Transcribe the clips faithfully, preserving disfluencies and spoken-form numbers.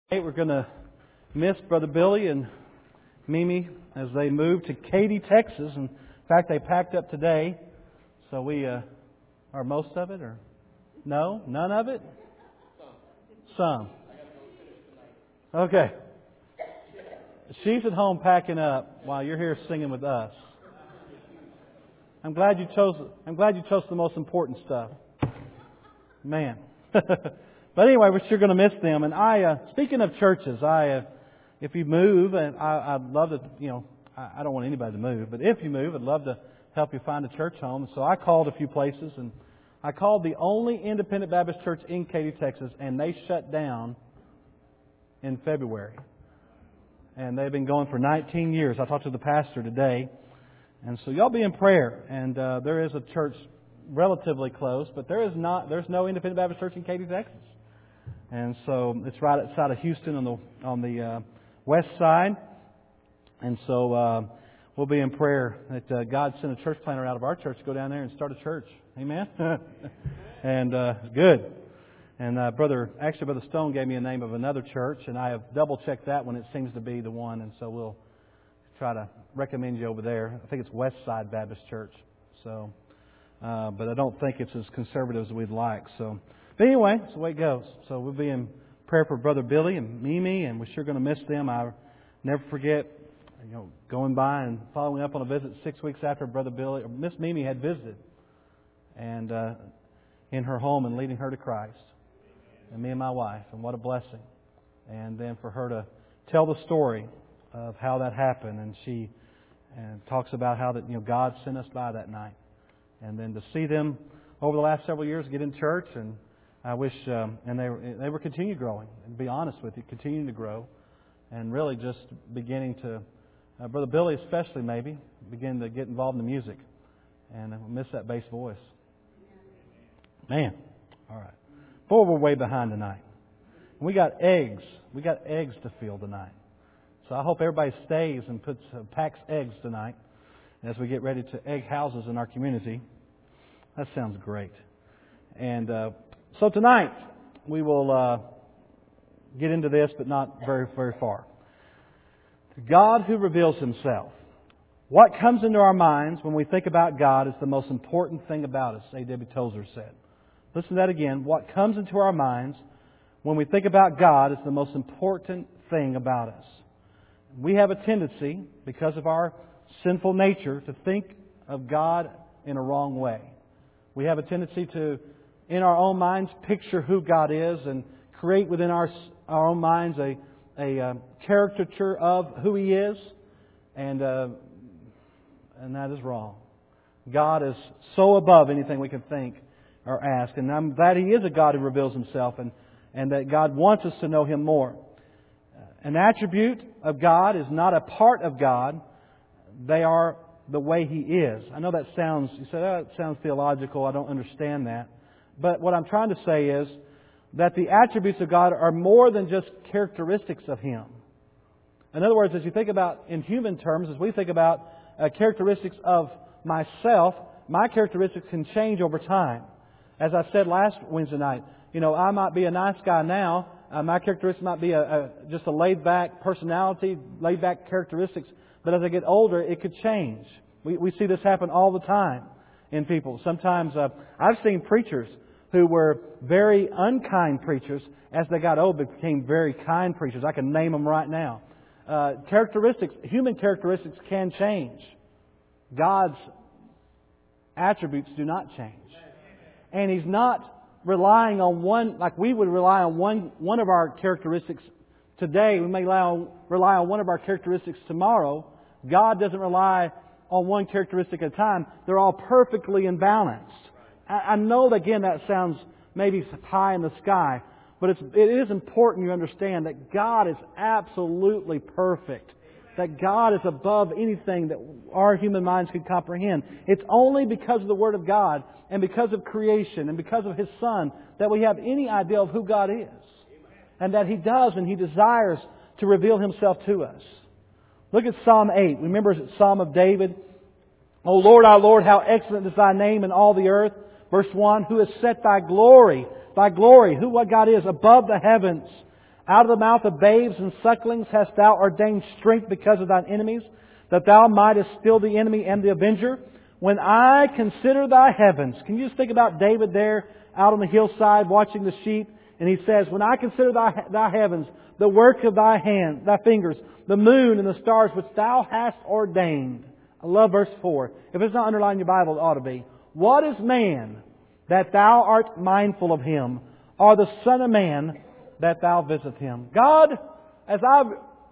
We're going to miss Brother Billy and Mimi as they move to Katy, Texas. In fact, they packed up today. So we, uh, are most of it or no? None of it? Some. Okay. She's at home packing up while you're here singing with us. I'm glad you chose, I'm glad you chose the most important stuff. Man. But anyway, we're sure going to miss them. And I, uh, speaking of churches, I, uh, if you move, and I, I'd love to, you know, I, I don't want anybody to move, but if you move, I'd love to help you find a church home. So I called a few places, and I called the only independent Baptist church in Katy, Texas, and they shut down in February. And they've been going for nineteen years. I talked to the pastor today, and so y'all be in prayer. And uh, there is a church relatively close, but there is not. There's no independent Baptist church in Katy, Texas. And so it's right outside of Houston on the on the uh, west side. And so uh, we'll be in prayer that uh, God send a church planter out of our church to go down there and start a church. Amen? and uh, good. And uh, brother, actually Brother Stone gave me a name of another church, and I have double-checked that one. It seems to be the one, and so we'll try to recommend you over there. I think it's West Side Baptist Church. So, uh, but I don't think it's as conservative as we'd like. So. But anyway, that's the way it goes. So we'll be in prayer for Brother Billy and Mimi, and we're sure going to miss them. I never forget, you know, going by and following up on a visit six weeks after Brother Billy, or Miss Mimi had visited, and uh, in her home and leading her to Christ, and me and my wife, and what a blessing. And then for her to tell the story of how that happened, and she and talks about how that you know God sent us by that night, and then to see them over the last several years get in church and. I wish, um, and they were, they were continuing growing, and to be honest with you, continuing to grow, and really just beginning to, uh, Brother Billy especially maybe, begin to get involved in the music, and I miss that bass voice. Man, all right. Boy, we're way behind tonight. We got eggs. We got eggs to fill tonight. So I hope everybody stays and puts uh, packs eggs tonight as we get ready to egg houses in our community. That sounds great. And uh, So tonight, we will uh, get into this, but not very, very far. God who reveals Himself. What comes into our minds when we think about God is the most important thing about us, A W Tozer said. Listen to that again. What comes into our minds when we think about God is the most important thing about us. We have a tendency, because of our sinful nature, to think of God in a wrong way. We have a tendency to in our own minds, picture who God is and create within our our own minds a a uh, caricature of who He is, and uh, and that is wrong. God is so above anything we can think or ask, and I'm glad He is a God who reveals Himself, and and that God wants us to know Him more. An attribute of God is not a part of God; they are the way He is. I know that sounds you say oh, that sounds theological. I don't understand that. But what I'm trying to say is that the attributes of God are more than just characteristics of Him. In other words, as you think about in human terms, as we think about uh, characteristics of myself, my characteristics can change over time. As I said last Wednesday night, you know, I might be a nice guy now. Uh, my characteristics might be a, a, just a laid-back personality, laid-back characteristics. But as I get older, it could change. We, we see this happen all the time in people. Sometimes uh, I've seen preachers who were very unkind preachers, as they got old, became very kind preachers. I can name them right now. Uh, characteristics, human characteristics can change. God's attributes do not change. And He's not relying on one, like we would rely on one, one of our characteristics today. We may rely on, rely on one of our characteristics tomorrow. God doesn't rely on one characteristic at a time. They're all perfectly in balance. I know, again, that sounds maybe high in the sky, but it's, it is important you understand that God is absolutely perfect. That God is above anything that our human minds could comprehend. It's only because of the Word of God and because of creation and because of His Son that we have any idea of who God is. And that He does and He desires to reveal Himself to us. Look at Psalm eight. Remember it's Psalm of David. O Lord, our Lord, how excellent is Thy name in all the earth. Verse one, who has set Thy glory, Thy glory, who what God is, above the heavens. Out of the mouth of babes and sucklings hast Thou ordained strength because of Thine enemies, that Thou mightest still the enemy and the avenger. When I consider Thy heavens. Can you just think about David there out on the hillside watching the sheep? And he says, when I consider Thy, thy heavens, the work of Thy hand, Thy fingers, the moon and the stars which Thou hast ordained. I love verse four. If it's not underlined in your Bible, it ought to be. What is man that Thou art mindful of him, or the Son of Man that Thou visit him? God, as I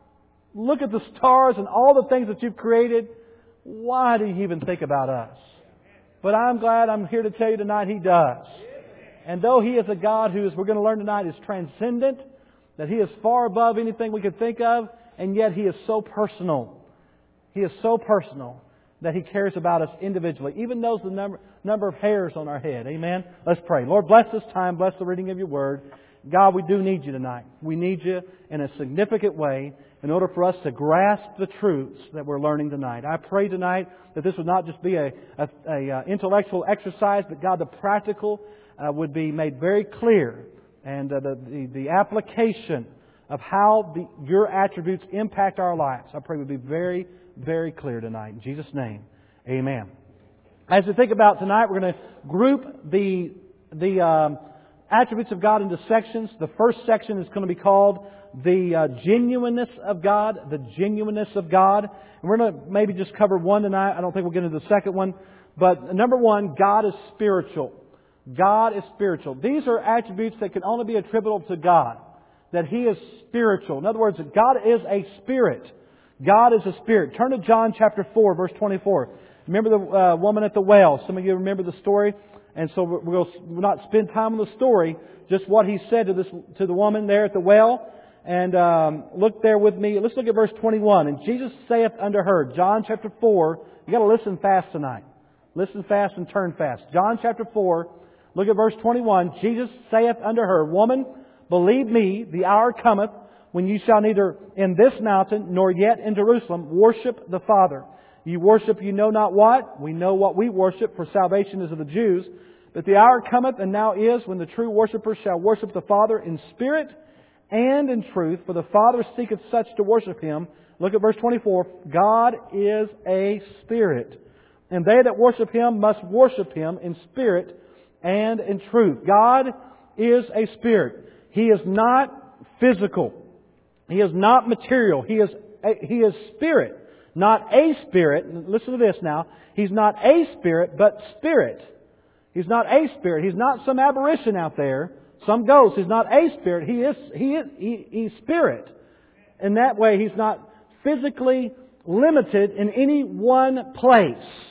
look at the stars and all the things that You've created, why do You even think about us? But I'm glad I'm here to tell you tonight He does. And though He is a God who, as we're going to learn tonight, is transcendent, that He is far above anything we could think of, and yet He is so personal. He is so personal that He cares about us individually, even knows the number, number of hairs on our head. Amen? Let's pray. Lord, bless this time. Bless the reading of Your Word. God, we do need You tonight. We need You in a significant way in order for us to grasp the truths that we're learning tonight. I pray tonight that this would not just be a, a, a uh, intellectual exercise, but God, the practical uh, would be made very clear, and uh, the, the the application of how the, Your attributes impact our lives, I pray would be very, very clear tonight. In Jesus' name, amen. As we think about tonight, we're going to group the the um, attributes of God into sections. The first section is going to be called the uh, genuineness of God, the genuineness of God. And we're going to maybe just cover one tonight. I don't think we'll get into the second one. But number one, God is spiritual. God is spiritual. These are attributes that can only be attributable to God. That He is spiritual. In other words, God is a spirit. God is a spirit. Turn to John chapter four, verse twenty-four. Remember the uh, woman at the well. Some of you remember the story. And so we'll not spend time on the story, just what He said to this to the woman there at the well. And um, look there with me. Let's look at verse twenty-one. And Jesus saith unto her, John chapter four. You got to listen fast tonight. Listen fast and turn fast. John chapter four. Look at verse twenty-one. Jesus saith unto her, Woman, believe me, the hour cometh when you shall neither in this mountain nor yet in Jerusalem worship the Father. You worship you know not what. We know what we worship, for salvation is of the Jews. But the hour cometh, and now is, when the true worshippers shall worship the Father in spirit and in truth, for the Father seeketh such to worship Him. Look at verse twenty-four. God is a spirit, and they that worship Him must worship Him in spirit and in truth. God is a spirit. He is not physical. He is not material. He is a, He is spirit, not a spirit. Listen to this now. He's not a spirit, but spirit. He's not a spirit. He's not some aberration out there, some ghost. He's not a spirit. He is. He is. He, he's spirit. In that way, He's not physically limited in any one place.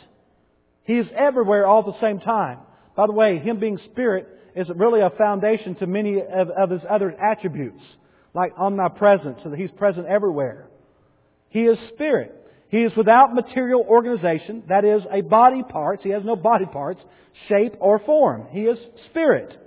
He is everywhere all at the same time. By the way, Him being spirit is really a foundation to many of, of His other attributes, like omnipresence, so that He's present everywhere. He is spirit. He is without material organization, that is, a body parts. He has no body parts, shape, or form. He is spirit.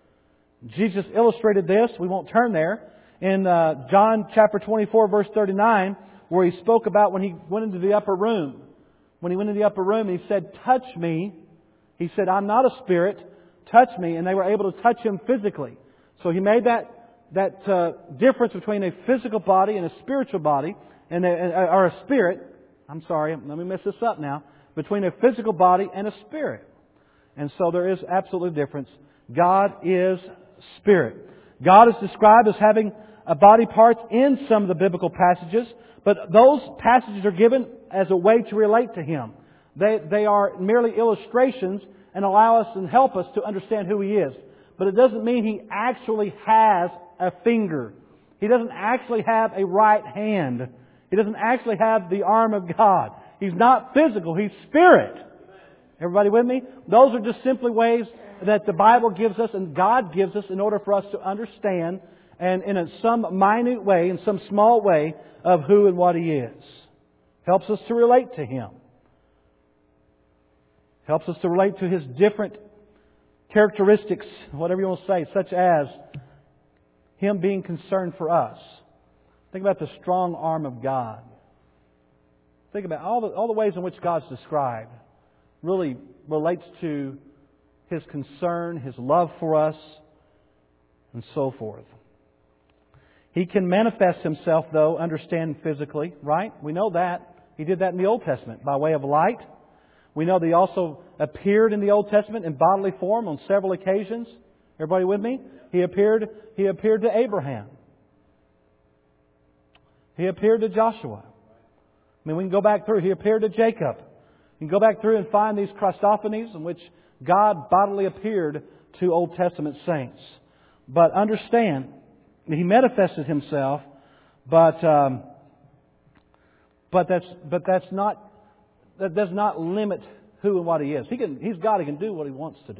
Jesus illustrated this. We won't turn there. In uh, John chapter twenty-four, verse thirty-nine, where He spoke about when He went into the upper room. When He went into the upper room, He said, touch me. He said, I'm not a spirit. Touch me. And they were able to touch Him physically. So He made that, that uh, difference between a physical body and a spiritual body, and a, or a spirit. I'm sorry, let me mess this up now. Between a physical body and a spirit. And so there is absolutely a difference. God is spirit. God is described as having a body parts in some of the biblical passages, but those passages are given as a way to relate to Him. They, they are merely illustrations and allow us and help us to understand who He is. But it doesn't mean He actually has a finger. He doesn't actually have a right hand. He doesn't actually have the arm of God. He's not physical. He's spirit. Everybody with me? Those are just simply ways that the Bible gives us and God gives us in order for us to understand, and in a, some minute way, in some small way, of who and what He is. Helps us to relate to Him. Helps us to relate to His different characteristics, whatever you want to say, such as Him being concerned for us. Think about the strong arm of God. Think about all the, all the ways in which God's described really relates to His concern, His love for us, and so forth. He can manifest Himself, though, understand physically, right? We know that. He did that in the Old Testament by way of light. We know that He also appeared in the Old Testament in bodily form on several occasions. Everybody with me? He appeared, He appeared to Abraham. He appeared to Joshua. I mean, we can go back through. He appeared to Jacob. You can go back through and find these Christophanies in which God bodily appeared to Old Testament saints. But understand, He manifested Himself, but um, but that's but that's not that does not limit who and what He is. He can He's God. He can do what He wants to do.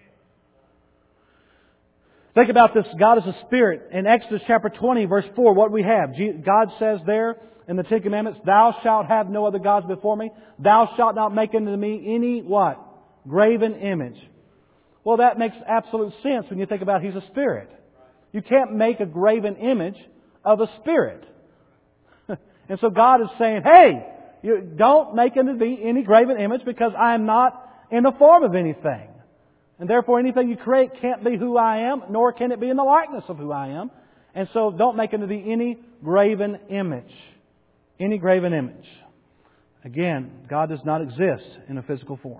Think about this. God is a Spirit. In Exodus chapter twenty, verse four, what we have, God says there in the Ten Commandments, "Thou shalt have no other gods before me. Thou shalt not make unto me any," what? "Graven image." Well, that makes absolute sense when you think about He's a Spirit. You can't make a graven image of a Spirit. And so God is saying, hey, you don't make unto me any graven image because I am not in the form of anything. And therefore anything you create can't be who I am, nor can it be in the likeness of who I am. And so don't make unto thee any graven image. Any graven image. Again, God does not exist in a physical form.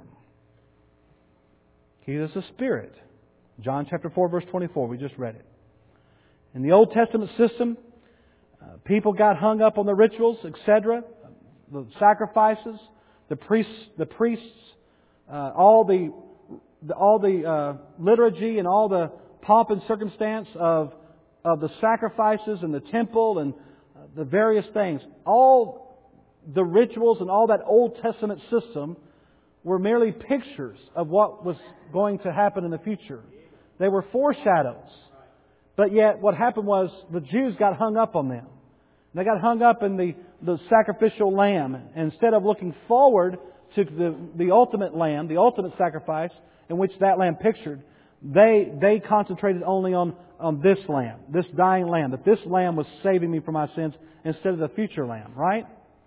He is a Spirit. John chapter four, verse twenty-four, we just read it. In the Old Testament system, uh, people got hung up on the rituals, et cetera, the sacrifices, the priests, the priests, uh, all the, the all the uh, liturgy and all the pomp and circumstance of of the sacrifices and the temple and uh, the various things. All the rituals and all that Old Testament system were merely pictures of what was going to happen in the future. They were foreshadows. But yet what happened was the Jews got hung up on them. They got hung up in the, the sacrificial lamb. And instead of looking forward to the, the ultimate lamb, the ultimate sacrifice in which that lamb pictured, they they concentrated only on, on this lamb, this dying lamb, that this lamb was saving me from my sins instead of the future lamb, right?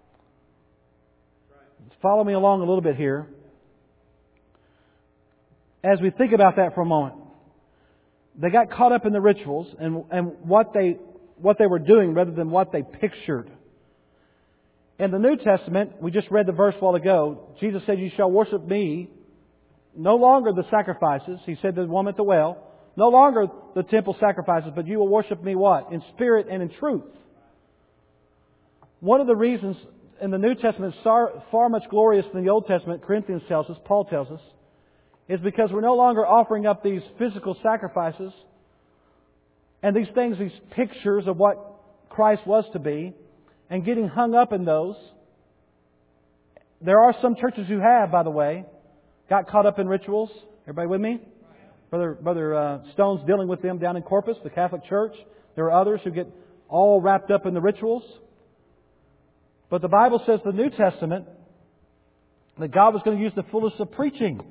Follow me along a little bit here. As we think about that for a moment, they got caught up in the rituals and, and what they what they were doing rather than what they pictured. In the New Testament, we just read the verse a while ago. Jesus said, "You shall worship me." No longer the sacrifices. He said to the woman at the well, no longer the temple sacrifices, but you will worship me what? In spirit and in truth. One of the reasons in the New Testament is far, far much glorious than the Old Testament, Corinthians tells us, Paul tells us, is because we're no longer offering up these physical sacrifices and these things, these pictures of what Christ was to be, and getting hung up in those. There are some churches who have, by the way, got caught up in rituals. Everybody with me? Brother, Brother uh, Stone's dealing with them down in Corpus, the Catholic Church. There are others who get all wrapped up in the rituals. But the Bible says in the New Testament that God was going to use the foolishness of preaching.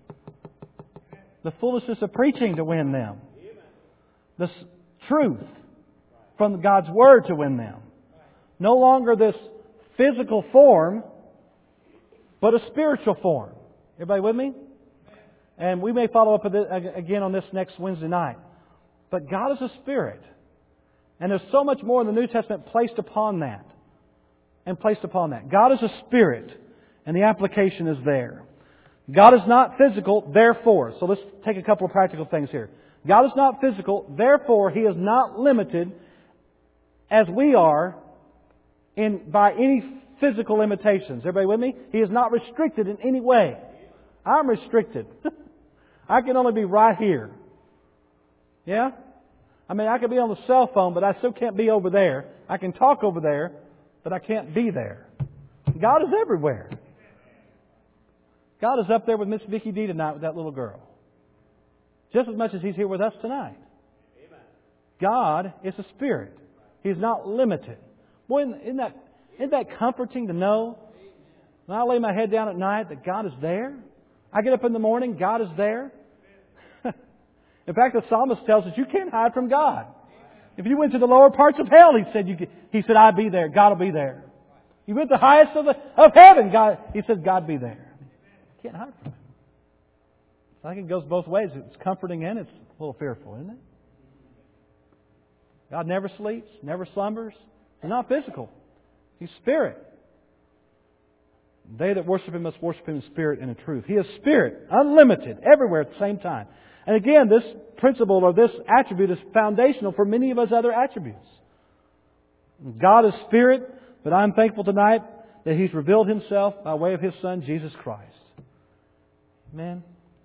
The foolishness of preaching to win them. The truth from God's Word to win them. No longer this physical form, but a spiritual form. Everybody with me? And we may follow up again on this next Wednesday night. But God is a Spirit. And there's so much more in the New Testament placed upon that. And placed upon that. God is a Spirit. And the application is there. God is not physical, therefore. So let's take a couple of practical things here. God is not physical, therefore He is not limited as we are in by any physical limitations. Everybody with me? He is not restricted in any way. I'm restricted. I can only be right here. Yeah? I mean, I can be on the cell phone, but I still can't be over there. I can talk over there, but I can't be there. God is everywhere. God is up there with Miss Vicky D tonight with that little girl. Just as much as He's here with us tonight. God is a Spirit. He's not limited. Boy, isn't that, isn't that comforting to know? When I lay my head down at night that God is there. I get up in the morning, God is there. In fact, the psalmist tells us you can't hide from God. If you went to the lower parts of hell, he said, you could, he said, I'd be there. God will be there. You went to the highest of, the, of heaven, God, He said, God be there. You can't hide from Him. I think it goes both ways. It's comforting and it's a little fearful, isn't it? God never sleeps, never slumbers. He's not physical. He's spirit. They that worship Him must worship Him in spirit and in truth. He is spirit, unlimited, everywhere at the same time. And again, this principle or this attribute is foundational for many of His other attributes. God is spirit, but I'm thankful tonight that He's revealed Himself by way of His Son, Jesus Christ. Amen.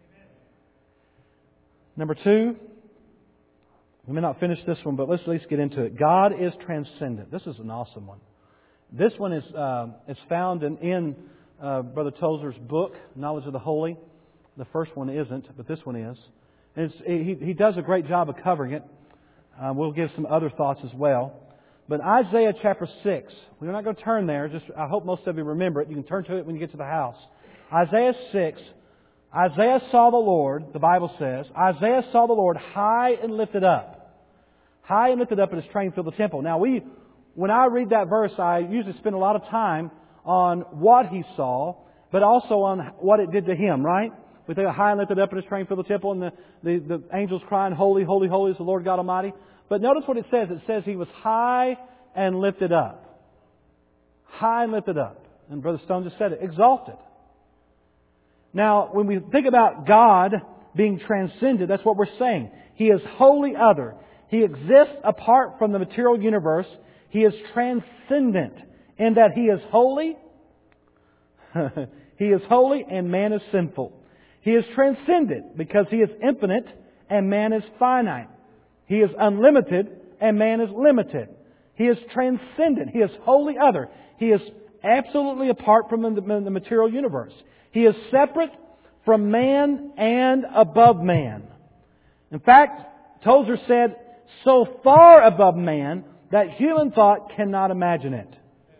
Number two, we may not finish this one, but let's at least get into it. God is transcendent. This is an awesome one. This one is uh, is found in, in uh, Brother Tozer's book, Knowledge of the Holy. The first one isn't, but this one is. And it's, he, he does a great job of covering it. Uh, we'll give some other thoughts as well. But Isaiah chapter six, we're not going to turn there. Just I hope most of you remember it. You can turn to it when you get to the house. Isaiah six, Isaiah saw the Lord, the Bible says, Isaiah saw the Lord high and lifted up. High and lifted up, and His train filled the temple. Now, we, when I read that verse, I usually spend a lot of time on what He saw, but also on what it did to Him, right? We think of high and lifted up, and His train filled the temple, and the, the, the angels crying, Holy, holy, holy is the Lord God Almighty. But notice what it says. It says He was high and lifted up. High and lifted up. And Brother Stone just said it. Exalted. Now, when we think about God being transcended, that's what we're saying. He is wholly other. He exists apart from the material universe. He is transcendent in that He is holy. He is holy and man is sinful. He is transcendent because He is infinite and man is finite. He is unlimited and man is limited. He is transcendent. He is wholly other. He is absolutely apart from the, the material universe. He is separate from man and above man. In fact, Tozer said, so far above man that human thought cannot imagine it.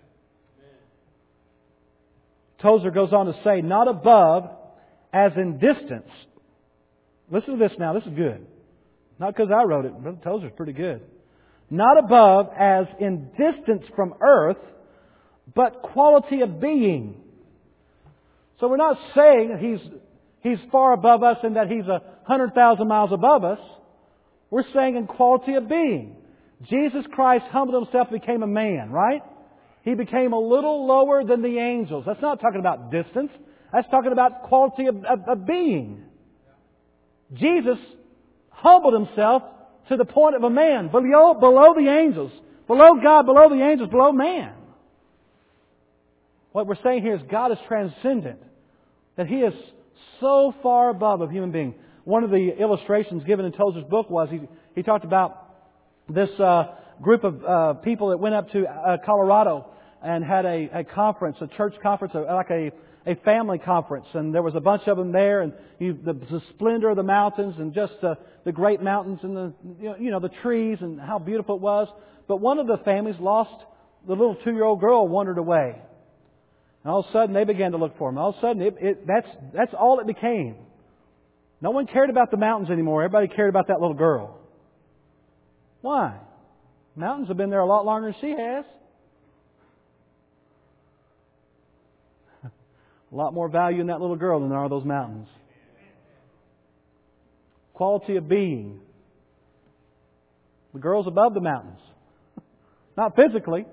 Tozer goes on to say, not above as in distance. Listen to this now. This is good. Not because I wrote it. Brother Tozer's pretty good. Not above as in distance from earth, but quality of being. So we're not saying that He's, he's far above us and that He's a hundred thousand miles above us. We're saying in quality of being. Jesus Christ humbled Himself and became a man, right? He became a little lower than the angels. That's not talking about distance. That's talking about quality of, of, of being. Jesus humbled Himself to the point of a man, below, below the angels, below God, below the angels, below man. What we're saying here is God is transcendent, that He is so far above a human being. One of the illustrations given in Tozer's book was he, he talked about this uh, group of uh, people that went up to uh, Colorado and had a, a conference, a church conference, like a, a family conference. And there was a bunch of them there, and you, the, the splendor of the mountains and just uh, the great mountains and the you know, you know the trees and how beautiful it was. But one of the families lost the little two-year-old girl, wandered away. And all of a sudden they began to look for him. All of a sudden it, it, that's that's all it became. No one cared about the mountains anymore. Everybody cared about that little girl. Why? Mountains have been there a lot longer than she has. A lot more value in that little girl than there are those mountains. Quality of being. The girl's above the mountains. Not physically,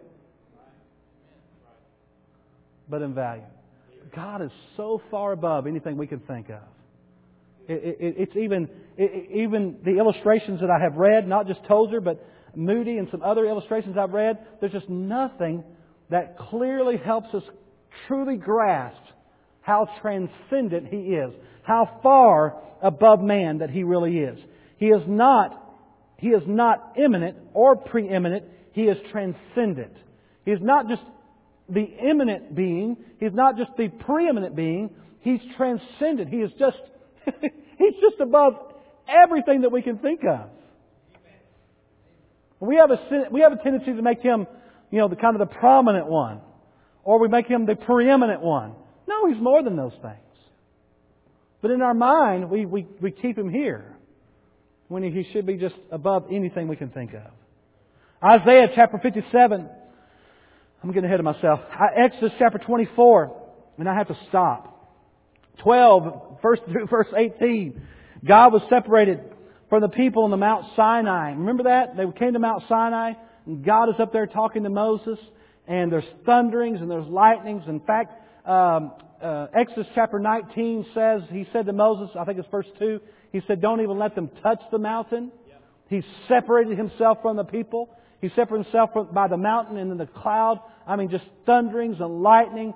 but in value. God is so far above anything we can think of. It, it, it's even it, even the illustrations that I have read, not just Tozer, but Moody and some other illustrations I've read, there's just nothing that clearly helps us truly grasp how transcendent He is, how far above man that He really is. He is not He is not immanent or preeminent. He is transcendent. He is not just the immanent being. He's not just the preeminent being. He's transcendent. He is just He's just above everything that we can think of. We have a we have a tendency to make Him, you know, the kind of the prominent one, or we make Him the preeminent one. No, He's more than those things. But in our mind, we we, we keep Him here when He should be just above anything we can think of. Isaiah chapter fifty-seven. I'm getting ahead of myself. Exodus chapter twenty-four, and I have to stop. twelve, first through verse eighteen. God was separated from the people on the Mount Sinai. Remember that? They came to Mount Sinai, and God is up there talking to Moses, and there's thunderings and there's lightnings. In fact, um, uh, Exodus chapter nineteen says, He said to Moses, I think it's verse two, He said, don't even let them touch the mountain. He separated Himself from the people. He separated Himself from, by the mountain and then the cloud. I mean, just thunderings and lightning.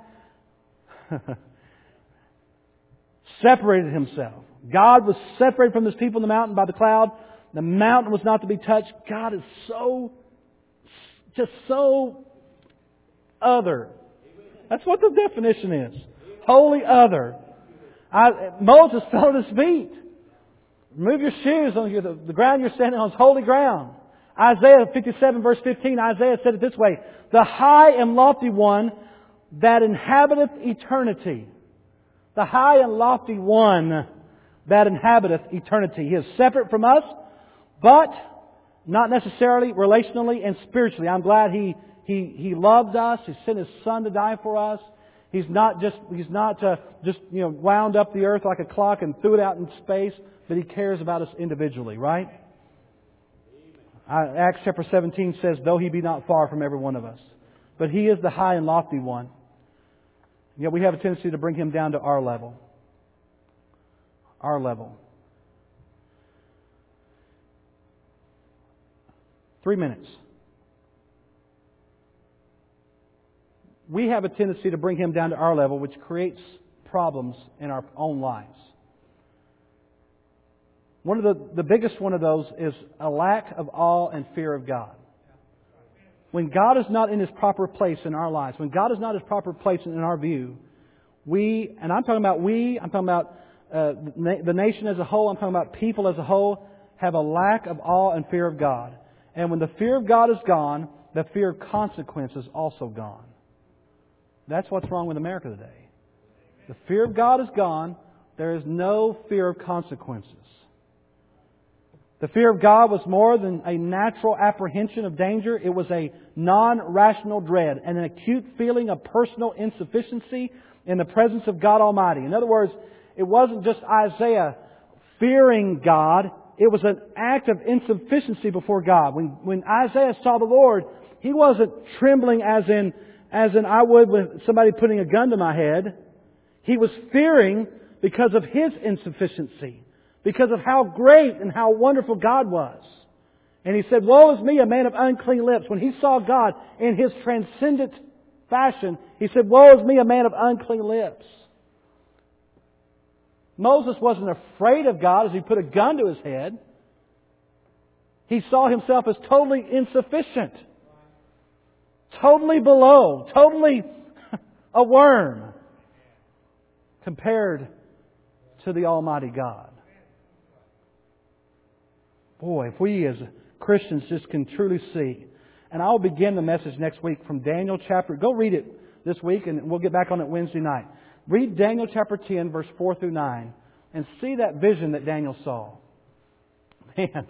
Separated Himself. God was separated from His people in the mountain by the cloud. The mountain was not to be touched. God is so, just so other. That's what the definition is. Holy other. I, Moses fell at His feet. Remove your shoes. On your, the, the ground you're standing on is holy ground. Isaiah fifty-seven verse fifteen, Isaiah said it this way, the high and lofty one that inhabiteth eternity. The high and lofty one that inhabiteth eternity. He is separate from us, but not necessarily relationally and spiritually. I'm glad He He He loved us. He sent His Son to die for us. He's not just He's not uh, just you know wound up the earth like a clock and threw it out in space, but He cares about us individually, right? Uh, Acts chapter seventeen says, though He be not far from every one of us, but He is the high and lofty one. Yet we have a tendency to bring Him down to our level. Our level. Three minutes. We have a tendency to bring Him down to our level, which creates problems in our own lives. One of the, the biggest one of those is a lack of awe and fear of God. When God is not in His proper place in our lives, when God is not His proper place in our view, we, and I'm talking about we, I'm talking about uh, the nation as a whole, I'm talking about people as a whole, have a lack of awe and fear of God. And when the fear of God is gone, the fear of consequence is also gone. That's what's wrong with America today. The fear of God is gone. There is no fear of consequences. The fear of God was more than a natural apprehension of danger. It was a non-rational dread and an acute feeling of personal insufficiency in the presence of God Almighty. In other words, it wasn't just Isaiah fearing God. It was an act of insufficiency before God. When, when Isaiah saw the Lord, he wasn't trembling as in, as in I would with somebody putting a gun to my head. He was fearing because of his insufficiency. Because of how great and how wonderful God was. And he said, woe is me, a man of unclean lips. When he saw God in His transcendent fashion, he said, woe is me, a man of unclean lips. Moses wasn't afraid of God as he put a gun to his head. He saw himself as totally insufficient. Totally below. Totally a worm. Compared to the Almighty God. Boy, if we as Christians just can truly see. And I'll begin the message next week from Daniel chapter. Go read it this week and we'll get back on it Wednesday night. Read Daniel chapter ten, verse four through nine. And see that vision that Daniel saw. Man,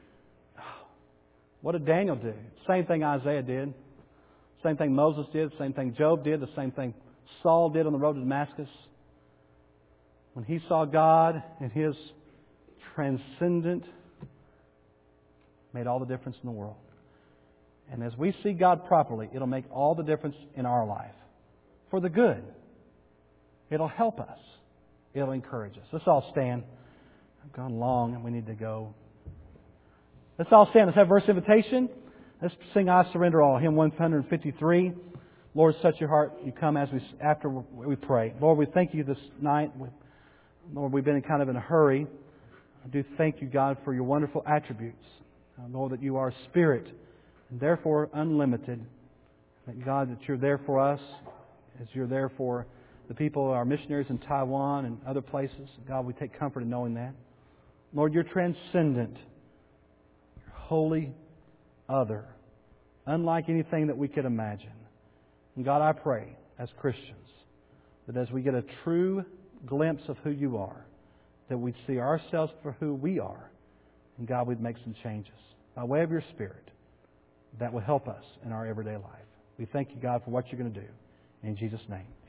what did Daniel do? Same thing Isaiah did. Same thing Moses did. Same thing Job did. The same thing Saul did on the road to Damascus. When he saw God in His transcendent, made all the difference in the world. And as we see God properly, it'll make all the difference in our life. For the good. It'll help us. It'll encourage us. Let's all stand. I've gone long and we need to go. Let's all stand. Let's have verse invitation. Let's sing I Surrender All. Hymn one fifty-three. Lord, touch your heart. You come as we after we pray. Lord, we thank You this night. Lord, we've been kind of in a hurry. I do thank You, God, for Your wonderful attributes. Uh, Lord, that You are Spirit and therefore unlimited. That God, that You're there for us as You're there for the people, our missionaries in Taiwan and other places. God, we take comfort in knowing that. Lord, You're transcendent. You're holy, other, unlike anything that we could imagine. And God, I pray as Christians that as we get a true glimpse of who You are, that we'd see ourselves for who we are. And God, we'd make some changes by way of Your Spirit that will help us in our everyday life. We thank You, God, for what You're going to do. In Jesus' name.